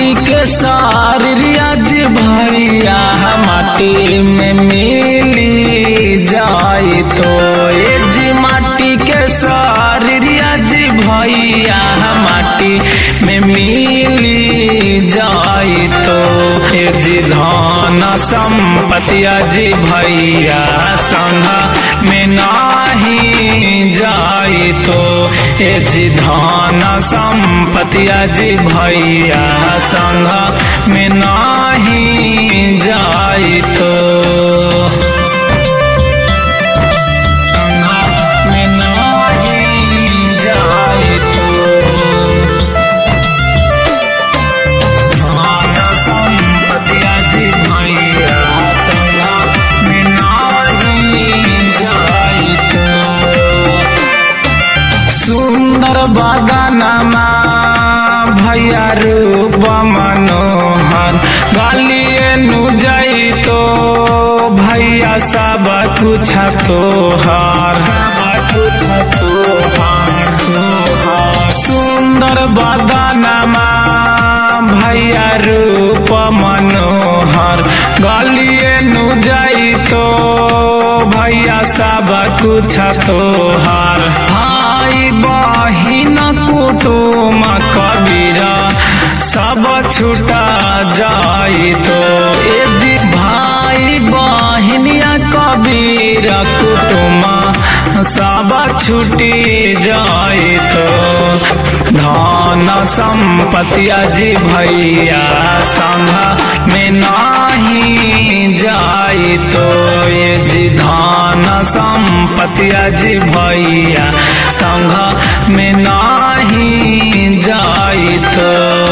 माटी के शरीरिया जी भैया माटी में मिली जाई तो ए जी माटी के शरीरिया जी भैया माटी में मिली जाई तो ए जी धन संपत्तिया जी भैया संग में नाही जाई तो ए जी धन संपत्तिया जी भैया संग में नाही जाई तो बदनमा भैया रूप मनोहर गलिए नु जाई तो भैया सब कुछ तोहार सुंदर बदनमा भैया रूप मनोहर गलिए नु जाई तो भैया सब कुछ तोहार भाई बहिन कुटुम कबीरा सब छुटा जाई तो ए जी भाई बहिनिया कबीरा कुटुम सब छुटी जाई तो धन संपत्तिया जी भैया संग में नाही जाई तो ए जी धन संपत्तिया जी भैया संग में नाही जाई तो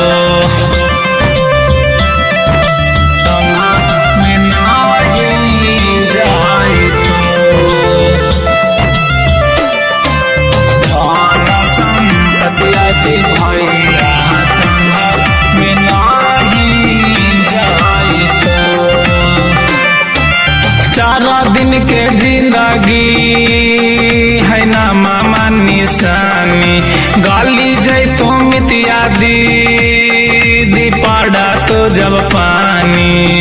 दिन के जिंदगी है ना मामा निशानी गाली जय तो मितिया दी पाड़ा तो जब पानी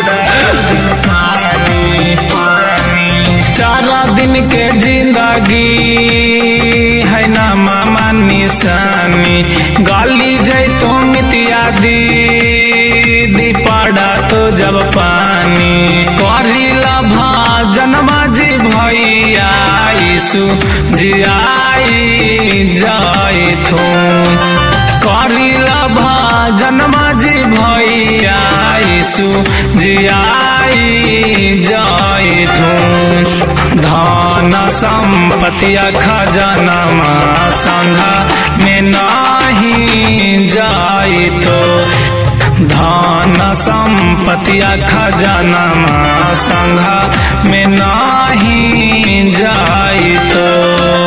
4 दिन के जिंदगी है ना मामा निशानी गाली जय तो मितिया दी पाड़ा तो जब पानी करिला जनमा जी भैया यीशु जी आई जाई थो करिला भजनमा जी भैया यीशु जी आई जाई थो धन संपत्तिया खजानमा संग में नाही जाई तो धन संपत्तिया खजानमा संग में नाही जाई तो